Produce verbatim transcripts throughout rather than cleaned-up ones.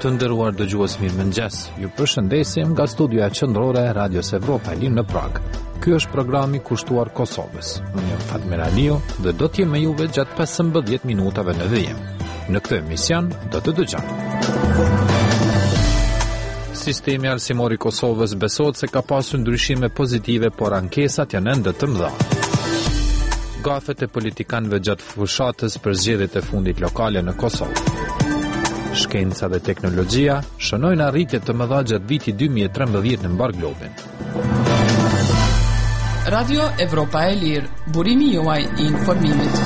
Të nderuar dëgjues, mirëmëngjes. Ju përshëndesim nga studioja qendrore e Radios Evropa e Linë në Prag. Ky është programi kushtuar Kosovës. Unë jam Fatmir Aliu dhe do të jem me juve gjatë pesëmbëdhjetë minutave në vijim. Në këtë emision do të dëgjoni. Sistemi arsimor i Kosovës besohet se ka pasur ndryshime pozitive, por ankesat janë ende të mëdha. Gafet e politikanëve gjatë fushatës për zgjedhjet e fundit lokale në Kosovë. Shkenca dhe teknologjia shënojnë arritje të mëdha gjatë vitit dy mijë e trembëdhjetë në mbar globin. Radio Evropa e Lirë, burimi juaj i informimit.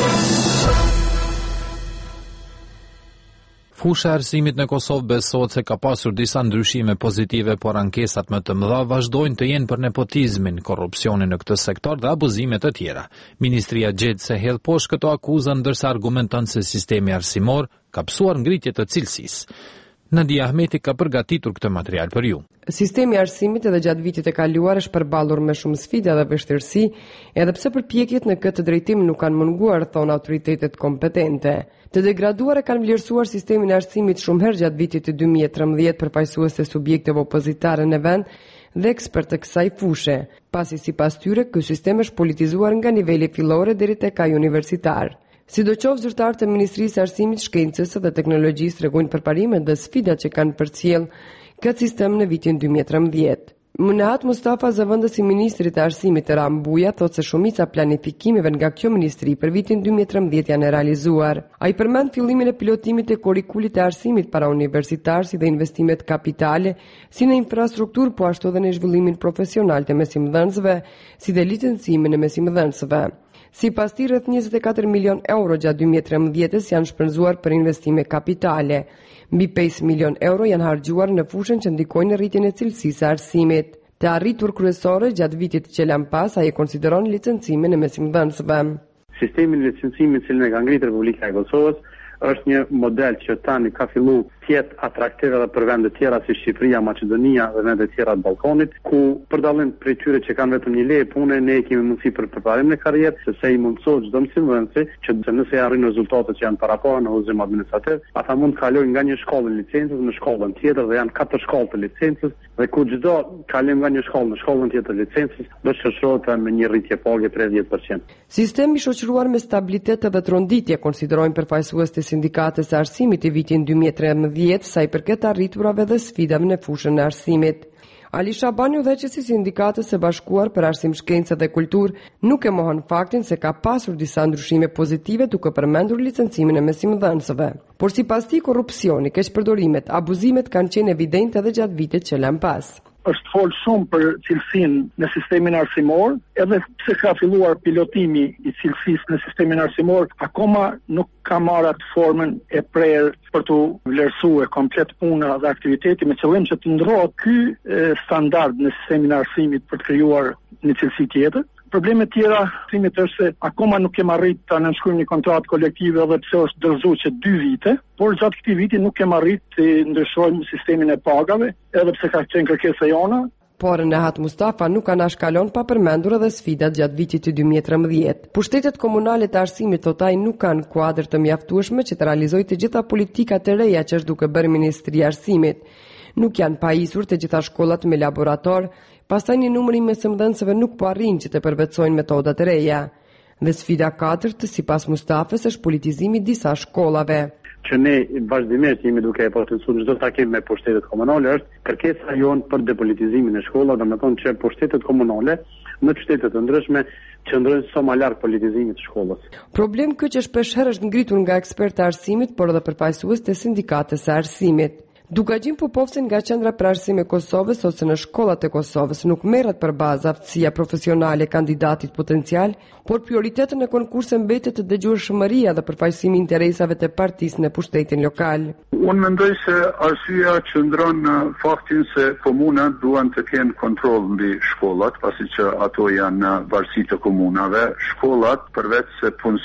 Fusha e arsimit në Kosovë besohet se ka pasur disa ndryshime pozitive, por ankesat më të mëdha vazhdojnë të jenë për nepotizmin, korrupsionin në këtë sektor dhe abuzime të tjera. Ministria gjet se hedh poshtë këto akuza, ndërsa argumenton se sistemi arsimor ka psuar ngritje të cilësisë. Nadia Ahmeti ka përgatitur këtë material për ju. Sistemi i arsimit edhe gjatë vitit e kaluar është përballur me shumë sfida dhe vështirësi, edhe pse përpjekjet në këtë drejtim nuk kanë munguar, thon autoritetet kompetente. Të degraduar e kanë vlerësuar sistemin e arsimit shumë herë gjatë vitit të dy mijë e trembëdhjetë përfaqësues të subjekteve opozitare në vend dhe ekspertë të kësaj fushe, pasi sipas tyre ky sistem është politizuar nga niveli fillore deri tek ai universitar. Sidoqoftë, zyrtarët e Ministrisë së Arsimit, Shkencës dhe Teknologjisë tregojnë përparimet dhe sfidat që kanë përcjell këtë sistem në vitin dy mijë e trembëdhjetë. Munahat Mustafa, zëvendësi i Ministrit të Arsimit të Rambuja, thotë se shumica planifikimeve nga kjo ministri për vitin dy mijë e trembëdhjetë janë realizuar. Ai përmend fillimin e pilotimit të kurrikulit të arsimit para universitar, si dhe investimet kapitale, si në infrastrukturë, po ashtu edhe në zhvillimin profesional të mesimdhënësve, si dhe licencimin e mesimdhënësve. Si pas ti, rreth njëzet e katër milion euro gjatë dy mijë e trembëdhjetës janë shpenzuar për investime kapitale. Mbi pesë milion euro janë harxhuar në fushën që ndikojnë në rritjen e cilësisë së arsimit. Të arritur kryesore gjatë vitit që lan pas, ai e konsideron licencimin e mesimdhënësve. Sistemi i licencimit që ne ka ngritur Republika e Kosovës është një model që tani ka filluar të jetë atraktiv edhe për vende të tjera si Shqipëria, Maqedonia dhe vende të tjera të Ballkanit, ku për dallim prej tyre që kanë vetëm një leje pune, ne kemi mundësi për përparim në karrierë, sepse i mundësohet çdo mësimdhënësi që nëse arrin rezultatet që janë paraqara në udhëzim administrativ, ata mund të kalojnë nga një shkollë licencës në shkollën tjetër, dhe janë katër shkollë të licencës, dhe ku çdo kalim nga një shkollë në shkollën tjetër të licencës do të shoqërohet me një rritje pagë prej dhjetë përqind. Sistemi i shoqëruar me stabilitet dhe tronditje konsiderojnë përfaqësues të sindikatës së arsimit i vitin dy mijë e trembëdhjetë, sa i përket arriturave dhe sfidave në fushën e arsimit. Ali Shabani, udhëheqësi i Sindikatës së Bashkuar për Arsim, Shkencë dhe Kulturë, nuk e mohon faktin se ka pasur disa ndryshime pozitive, duke përmendur licencimin e mesimdhënësve. Por sipas tij, korrupsioni, keqpërdorimet, abuzimet kanë qenë evidente edhe gjatë vitit që lan pas. Është fol shumë për cilësinë në sistemin arsimor, edhe pse ka filluar pilotimi i cilësisë në sistemin arsimor, akoma nuk ka marrë atë formën e prerë për të vlerësuar komplet puna dhe aktiviteti, me qëllim që të ndrohet ky standard në sistemin e arsimit për të krijuar një cilësi tjetër. Problemet tjera arsimit është se akoma nuk kemi arritë ta nënshkruajmë një kontratë kolektive, edhe pse është dorëzuar që dy vite, por gjatë këtij viti nuk kemi arritë të ndryshojmë sistemin e pagave, edhe pse ka qenë kërkesa jona. Por Nahat Mustafa nuk kanë shkalon pa përmendur edhe sfidat gjatë vitit të dy mijë e trembëdhjetë. Pushtetet komunale të arsimit, thot ai, nuk kanë kuadër të mjaftueshme që të realizojë të gjitha politikat e reja që është duke bërë Ministria e Arsimit. Nuk janë pajisur të gjitha shkollat me laborator, pastaj një numër i mesimdhënësve nuk po arrin që të përvetësojnë metodat e reja. Dhe sfida katërt, sipas Mustafës, është politizimi i disa shkollave. Që ne vazhdimisht jemi duke e potencuar çdo takim me pushtetet komunale është kërkesa jonë për depolitizimin e shkollave, domethënë që pushtetet komunale në qytete të ndryshme qëndrojnë sa më larg politizimit të shkollës. Problem ky që shpesh herë është ngritur nga ekspertë të arsimit, por edhe përfaqësues të sindikatës së arsimit. Dukajin Pupovcin nga Qendra për Arsim e Kosovës thotë se në shkollat e Kosovës nuk merret për bazë aftësia profesionale kandidatit potencial, por prioriteti në konkurse mbetet të dëgjueshmëria dhe përfaqësimi i interesave të partisë në pushtetin lokal. Unë mendoj se arsyeja qëndron në faktin se komunat duan të kenë kontroll mbi shkollat, pasi që ato janë në varësi të komunave. Shkollat, përveç se punësojnë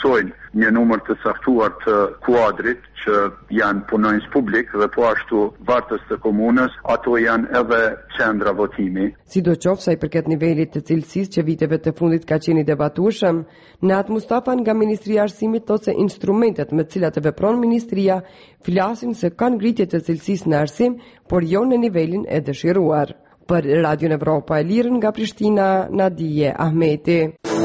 një numër të saktuar të kuadrit që janë punonjës publik dhe po ashtu vartës të komunës, ato janë edhe qendra votimi. Sidoqoftë sa i përket nivelit të cilësisë që viteve të fundit ka qenë i debatueshëm, Nat Mustafa nga Ministria e Arsimit thotë se instrumentet me të cilat e vepron ministria flasin se kanë ngritje të cilësisë në arsim, por jo në nivelin e dëshiruar. Për Radio Evropa e Lirë nga Prishtina, Nadije Ahmeti.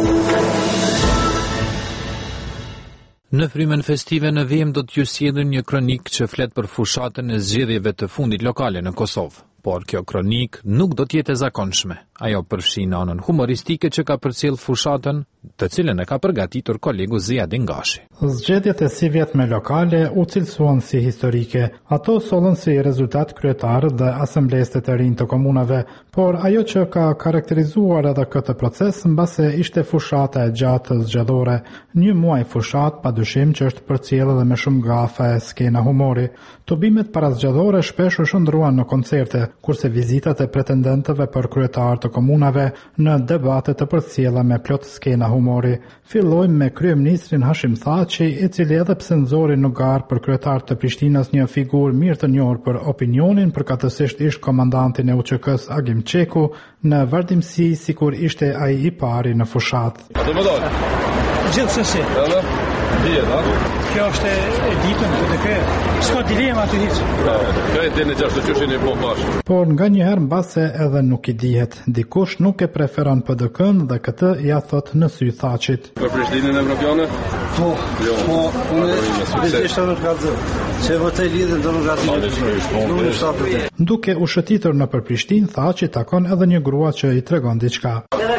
Në frymën festive në vijim do t'ju sjellin një kronik që flet për fushatën e zgjedhjeve të fundit lokale në Kosovë. Por kjo kronik nuk do t'jetë e zakonshme. Ajo përfshin anën humoristike që ka përcjell fushatën, të cilën e ka përgatitur kolegu Ziadin Gashi. Zgjedhjet e si vjetme lokale u cilësuan si historike. Ato sollën si rezultat kryetar dhe asamblesë të rinj të komunave, por ajo që ka karakterizuar edhe këtë proces mbase ishte fushata e gjatë zgjedhore. Një muaj fushat padyshim që është përcjellë edhe me shumë gafe e skena humori. Tubimet parazgjedhore shpesh u shndruan në koncerte, kurse vizitat e pretendentëve për kryetar të komunave në debate të përcjella me plot skena humori. Fillojmë me kryeministrin Hashim Thaçi, i cili edhe pse nxori në garë për kryetar të Prishtinës një figurë mirë të njohur për opinionin, përkatësisht ish komandantin e U Q K-s Agim Çeku, në vazhdimsi sikur ishte ai i pari në fushat. Gjithsesi. Edhe dihet, a? Kjo është e ditën këtë kë. S'ka dilema të hiç. Kjo e dinë gjashtë qyshin e bobash. Por nga një herë mbase edhe nuk i dihet. Dikush nuk e preferon P D K-n dhe këtë ja thot në sy Thaçit. Për Prishtinën evropiane? Po. Jo. Po, unë bezisht nuk ka zë. Se votoj lidhën do nuk ka zë. Duke u shëtitur në për Prishtinë, Thaçi takon edhe një grua që i tregon diçka.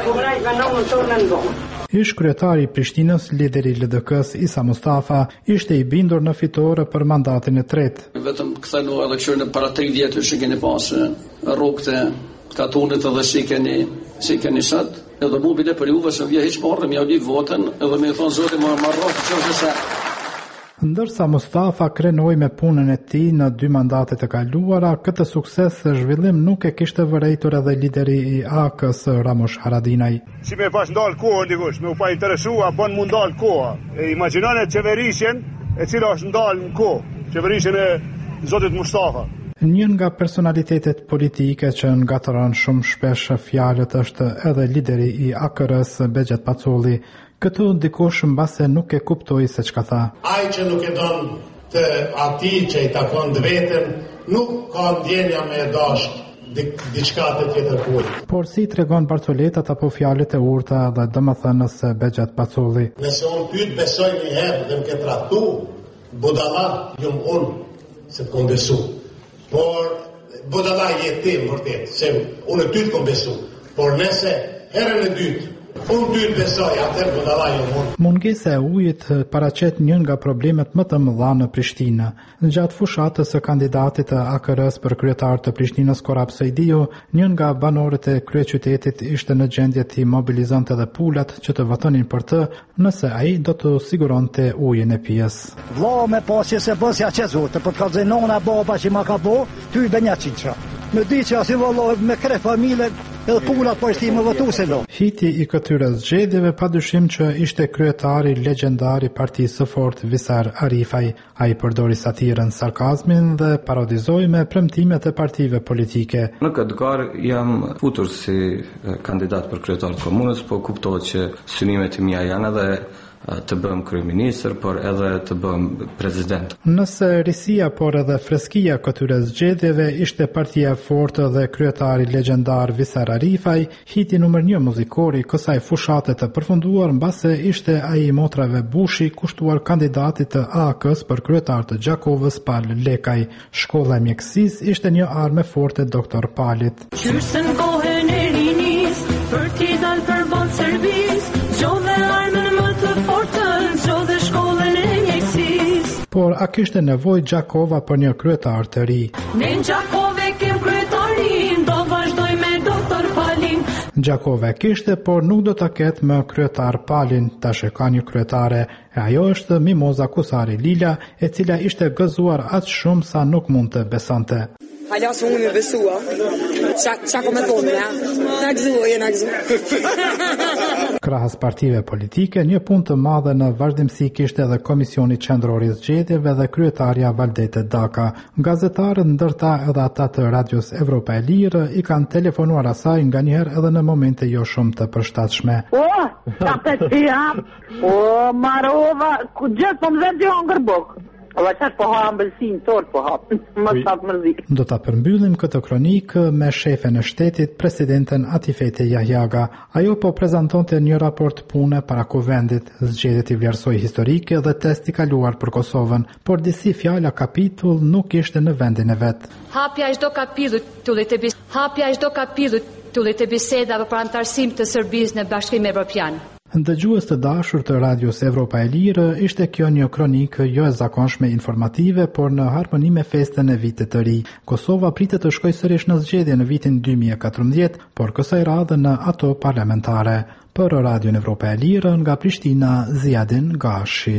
Ish kryetari i Prishtinës, lideri i L D K-s Isa Mustafa, ishte i bindur në fitore për mandatin e tretë. Vetëm kthenu edhe kështu në para tri vjetësh që keni pasur rrugët e katunit edhe si keni si keni sot, edhe mu bile për juve se vje hiç parë më audi votën edhe më thon zoti më marrë çfarë se Ndërsa Mustafa krenoi me punën e tij në dy mandatet e kaluara, këtë sukses së zhvillim nuk e kishte vërejtur edhe lideri i A K-s Ramush Haradinaj. Si me pas ndal kohën dikush, me u pa interesua, bën mu ndal koha. E imagjinoni qeverisjen e cila është ndal në kohë, qeverisjen e zotit Mustafa. Një nga personalitetet politike që ngatëron shumë shpesh fjalët është edhe lideri i A K R-s Bexhet Paculli. Këtu dikush mbase nuk e kuptoi se çka tha. Ai që nuk e don të atij që i takon vetën, nuk ka ndjenja me e dash diçka të tjetër kujt. Por si tregon Barcoletat apo fjalët e urta dhe domethënës së Bexhet Paculli. Nëse unë pyet besoj një herë dhe më ke trahtu, budalla jam unë se të kom besu. Por budalla jetë tim vërtet, se unë ty të kom besu. Por nëse herën e dytë unë ty të besoj, atër budalla jam unë. Mungesa e ujit paraqet një nga problemet më të mëdha në Prishtinë. Gjatë fushatës së kandidatit të A K R-s për kryetar të Prishtinës Korap Sejdiu, një nga banorët e kryeqytetit ishte në gjendje të mobilizonte edhe pulat që të votonin për të, nëse ai do të siguronte ujin e pijes. Vlla me pasje se bësja që zote, për të kalzë nona baba që ma ka bo, ty i benja qinqa. Me di që asin valla me kre familje, edhe pulat për shti më votu se do. Hiti i këtyre zgjedhjeve padyshim që ishte kryetari legjendar i Partisë së Fortë Visar Arifaj. Ai përdori satirën, sarkazmin dhe parodizoi me premtimet e partive politike. Në këtë garë jam futur si kandidat për kryetar të komunës, po kuptohet që synimet e mia janë edhe të bëm kryeministër, por edhe të bëm prezident. Nëse risia, por edhe freskia këtyre zgjedhjeve ishte partia e fortë dhe kryetari legjendar Visar Arifaj, hiti numër një muzikor i kësaj fushate të përfunduar mbase ishte ai i motrave Bushi, kushtuar kandidatit të A K-s për kryetar të Gjakovës Pal Lekaj. Shkolla e mjekësisë ishte një armë forte doktor Palit. Qyrësën kohën e rinis, për t'i dal për bon servis, gjove armën më të fortën, gjove shkollën e mjekësis. Por a kishte nevojë Gjakova për një kryetar të ri? Ne në Gjakove kem kryetarin, do vazhdoj me doktor Palin. Gjakova kishte, por nuk do ta ketë më kryetar Palin, tash e ka një kryetare, e ajo është Mimoza Kusari Lila, e cila ishte gëzuar aq shumë sa nuk mund të besonte. Hala se unë me besua, qa ko me thonë, ja. Na gëzu, e na gëzu. Krahas partive politike, një punë të madhe në vazhdimsi kishte edhe Komisioni Qendror i Zgjedhjeve dhe kryetarja Valdete Daka. Gazetarët ndërta edhe ata të Radios Evropa e Lirë i kanë telefonuar asaj nganjëherë edhe në momente jo shumë të përshtatshme. O, ta të ti hap, o, Marova, ku gjithë po më dhe dy hongër bukë. O, qash po ha ambelsin, tort po ha, më të tapë mërzik. Do ta përmbyllim këtë kronikë me shefen e shtetit, presidenten Atifete Jahjaga. Ajo po prezantonte një raport pune para kuvendit, zgjedhjet i vlerësoi historike dhe test i kaluar për Kosovën, por disi fjala kapitull nuk ishte në vendin e vet. Hapja e çdo kapitulli të bis hapja e çdo kapitulli të bisedave për antarësim të Serbisë në Bashkimin Evropian. Dëgjues të dashur të Radios Evropa e Lirë, ishte kjo një kronikë jo e zakonshme informative, por në harmoni me festën e vitit të ri. Kosova pritet të shkojë sërish në zgjedhje në vitin dy mijë e katërmbëdhjetë, por kësaj radhe në ato parlamentare. Për Radion Evropa e Lirë, nga Prishtina, Ziadin Gashi.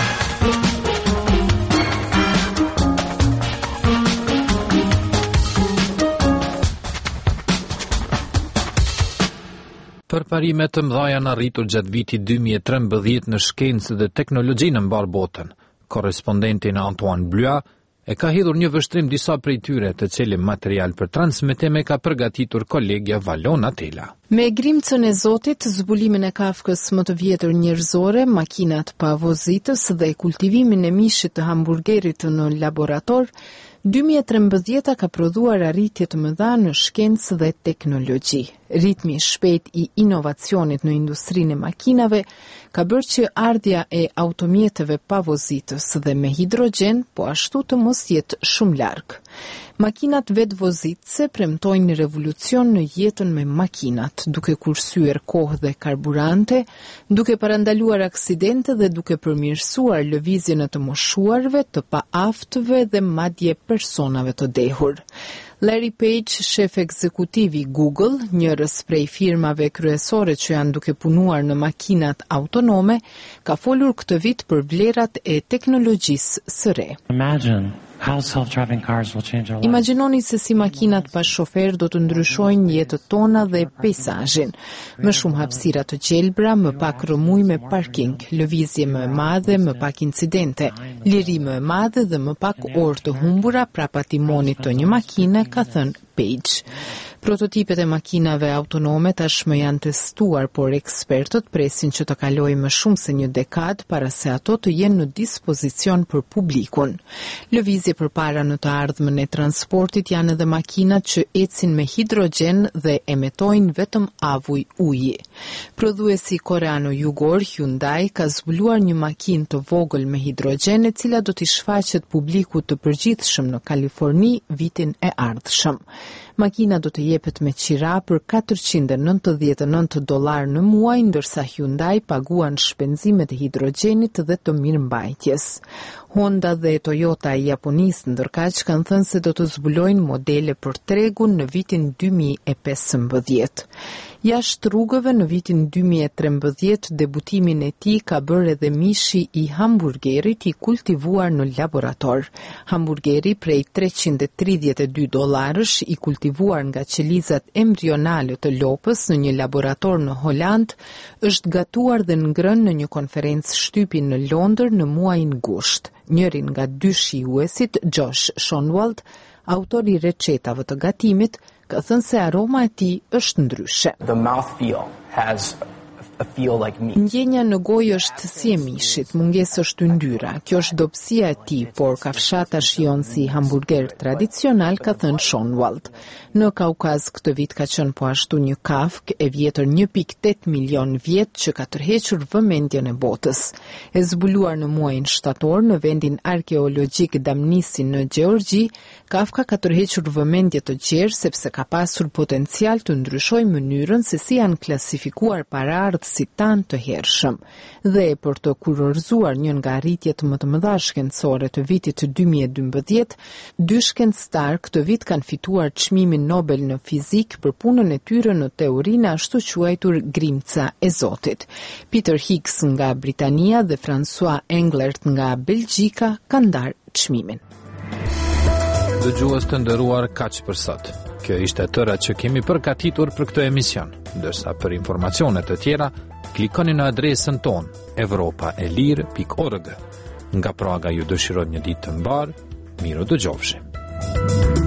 Përparime të mëdha janë arritur gjatë vitit dy mijë e trembëdhjetë në shkencë dhe teknologji në mbar botën. Korrespondentin Antoine Blua e ka hedhur një vështrim disa prej tyre, të cili material për transmetim e ka përgatitur kolegja Valona Tela. Me grimcën e Zotit, zbulimin e kafkës më të vjetër njerëzore, makinat pa vozitës dhe kultivimin e mishit të hamburgerit në laborator, dy mijë e trembëdhjetë ka prodhuar arritje të mëdha në shkencë dhe teknologji. Ritmi shpejt i inovacionit në industrinë e makinave ka bërë që ardhja e automjeteve pa vozitës dhe me hidrogjen po ashtu të mos jetë shumë larg. Makinat vetë vozitëse premtojnë revolucion në jetën me makinat, duke kursyer kohë dhe karburante, duke parandaluar aksidente dhe duke përmirësuar lëvizjen e të moshuarve, të paaftëve dhe madje personave të dehur. Larry Page, shef ekzekutiv i Google, njërës prej firmave kryesore që janë duke punuar në makinat autonome, ka folur këtë vit për vlerat e teknologjisë së re. Imagine how self-driving cars will change our lives. Imagjinoni se si makinat pa shofer do të ndryshojnë jetët tona dhe peizazhin. Më shumë hapësira të gjelbra, më pak rrëmuj me parking, lëvizje më e madhe, më pak incidente, liri më e madhe dhe më pak orë të humbura prapat timonit të një makine, ka thënë Page. Prototipet e makinave autonome tashmë janë testuar, por ekspertët presin që të kalojë më shumë se një dekadë para se ato të jenë në dispozicion për publikun. Lëvizje përpara në të ardhmen e transportit janë edhe makinat që ecin me hidrogjen dhe emetojnë vetëm avuj uji. Prodhuesi koreano jugor Hyundai ka zbuluar një makinë të vogël me hidrogjen, e cila do t'i shfaqet publikut të përgjithshëm në Kaliforni vitin e ardhshëm. Makina do të jepet me qira për katërqind e nëntëdhjetë e nëntë dollar në muaj, ndërsa Hyundai paguan shpenzimet e hidrogjenit dhe të mirëmbajtjes. Honda dhe Toyota e Japonisë ndërkaq kanë thënë se do të zbulojnë modele për tregun në vitin dy mijë e pesëmbëdhjetë. Jashtë rrugëve në vitin dy mijë e trembëdhjetë debutimin e tij ka bërë edhe mishi i hamburgerit i kultivuar në laborator. Hamburgeri prej treqind e tridhjetë e dy dollarësh i kultivuar nga qelizat embrionale të lopës në një laborator në Holand është gatuar dhe ngrënë në një konferencë shtypi në Londër në muajin gusht. Njërin nga dy shijuesit, Josh Shonwald, autor i recetave të gatimit, ka thënë se aroma e tij është ndryshe. The mouthfeel has a feel like meat. Ndjenja në gojë është si e mishit, mungesë është yndyra. Kjo është dobësia e tij, por kafshata shijon si hamburger tradicional, ka thënë Shonwald. Në Kaukaz këtë vit ka qenë po ashtu një kafkë e vjetër një pikë tetë milion vjet që ka tërhequr vëmendjen e botës. E zbuluar në muajin shtator në vendin arkeologjik Damnisi në Gjeorgji, kafka ka tërhequr vëmendje të gjerë sepse ka pasur potencial të ndryshojë mënyrën se si janë klasifikuar paraardhësit tanë të hershëm. Dhe për të kurorzuar një nga arritjet më të mëdha shkencore të vitit dy mijë e dymbëdhjetë, dy shkencëtar këtë vit kanë fituar çmimin Nobel në fizik për punën e tyre në teorinë ashtu quajtur grimca e Zotit. Peter Higgs nga Britania dhe François Englert nga Belgjika kanë ndarë çmimin. Dëgjues të nderuar, kaq për sot. Kjo ishte tëra që kemi përgatitur për këtë emision, ndërsa për informacione të tjera, klikoni në adresën tonë europa e lirë pikë org. Nga Praga ju dëshiroj një ditë të mbar, miru dëgjofshi.